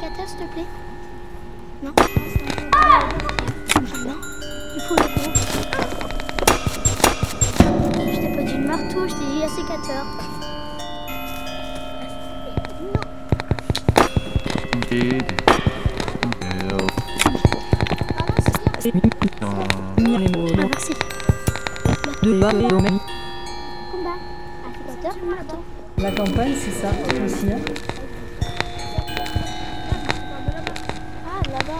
sécateur, s'il te plaît? Non. Non. Il faut le gros. Je t'ai pas dit le marteau, je t'ai dit la sécateur. Merci. Combat. Sécateur, marteau. La campagne, c'est ça aussi. Hein. Ah, là-bas.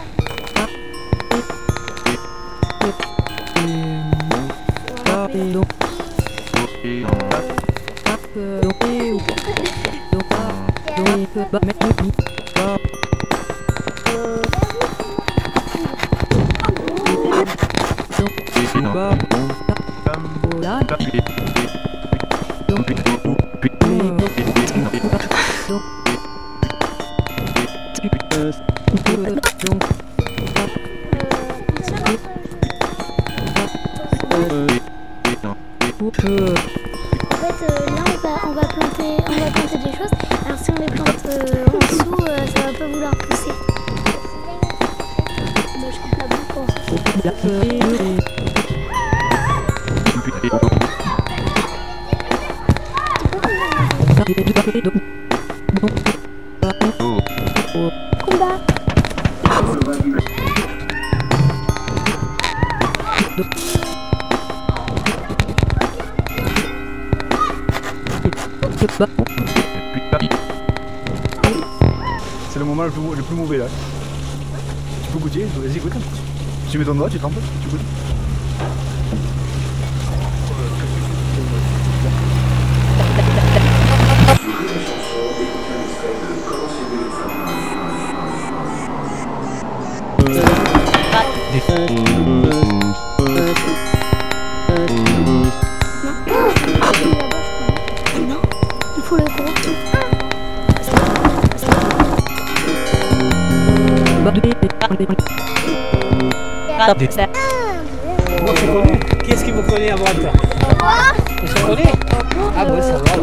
En fait, là on va planter des choses. Alors si on les plante en dessous, ça va pas vouloir pousser. Moi je coupe la boucle pour combat. C'est le moment le plus mauvais là. Tu peux goûter, vas-y goûte. Tu mets ton doigt, tu trempes, tu goûtes. Non, il faut le gros. Moi je connais. Qui est-ce qui me connaît à droite? Je te connais? Ah bon, ça va.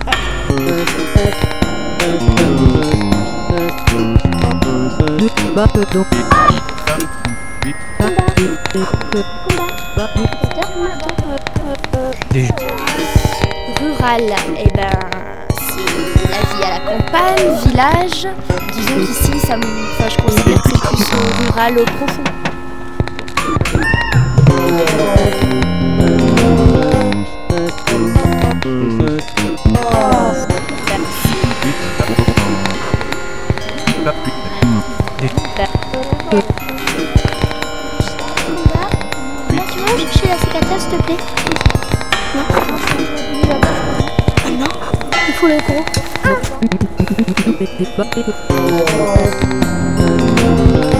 Rural, eh ben, c'est la vie à la campagne, village. Disons qu'ici, je considère que c'est plus rural au profond. Là, tu vois, je suis la sécateur, s'il te plaît. Non. Ah non, il faut le gros.